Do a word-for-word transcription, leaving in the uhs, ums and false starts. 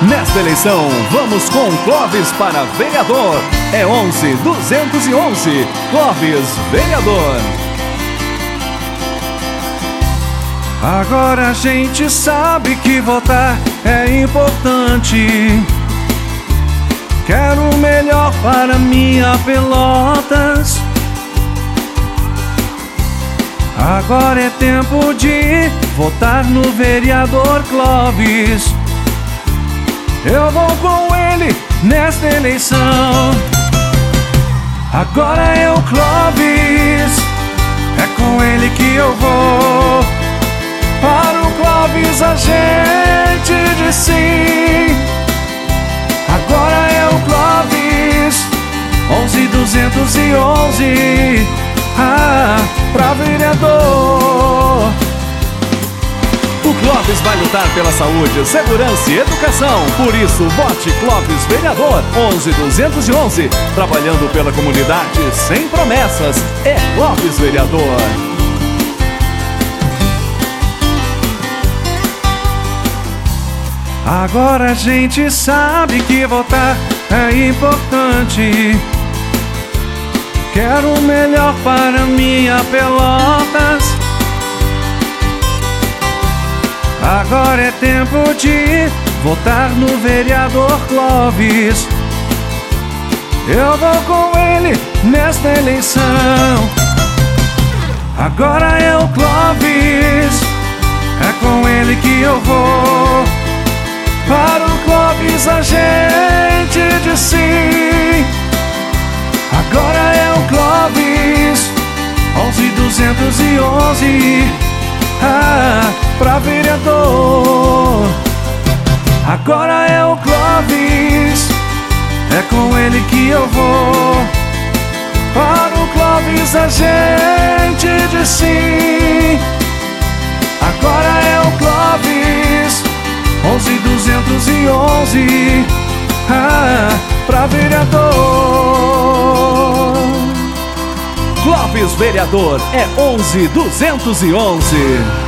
Nesta eleição, vamos com Clóvis para vereador. É onze duzentos e onze. Clóvis, vereador. Agora a gente sabe que votar é importante. Quero o melhor para minha Pelotas. Agora é tempo de votar no vereador Clóvis. Eu vou com ele nesta eleição. Agora é o Clóvis, é com ele que eu vou. Para o Clóvis a gente diz sim. Agora é o Clóvis, onze duzentos e onze. Ah, pra vereador. O Clóvis vai lutar pela saúde, segurança e educação. Por isso, vote Clóvis vereador. onze duzentos e onze. Trabalhando pela comunidade sem promessas. É Clóvis vereador. Agora a gente sabe que votar é importante. Quero o melhor para minha Pelotas. Agora é tempo de votar no vereador Clóvis. Eu vou com ele nesta eleição. Agora é o Clóvis, é com ele que eu vou. Para o Clóvis a gente diz sim. Agora é o Clóvis, onze duzentos e onze. Ah, pra vereador. Agora é o Clóvis, é com ele que eu vou. Para o Clóvis a gente diz sim. Agora é o Clóvis, onze duzentos e onze. Ah, pra vereador. Clóvis vereador é onze duzentos e onze.